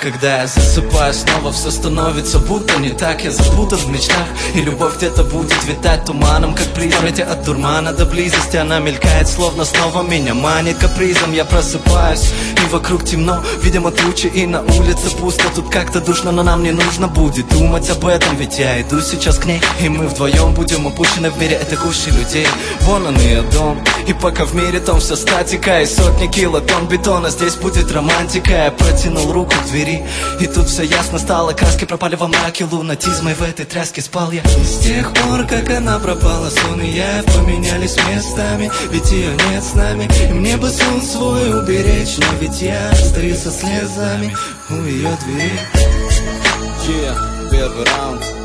Когда я засыпаю снова, все становится будто не так. Я запутан в мечтах, и любовь где-то будет витать туманом, как при памяти от дурмана до близости. Она мелькает, словно снова меня манит капризом. Я просыпаюсь, и вокруг темно, видимо тучи, и на улице пусто. Тут как-то душно, но нам не нужно будет думать об этом, ведь я иду сейчас к ней, и мы вдвоем будем опущены в мире этой гущи людей. Вон он ее дом, и пока в мире том вся статика, и сотни килотонн бетона, здесь будет романтика. Я протянул руку к двери, и тут все ясно стало. Краски пропали во мраке лунатизма, и в этой тряске спал я. И с тех пор, как она пропала, сон и я поменялись местами, ведь ее нет с нами. И мне бы сон свой уберечь, но ведь я стою со слезами у ее двери. Первый раунд.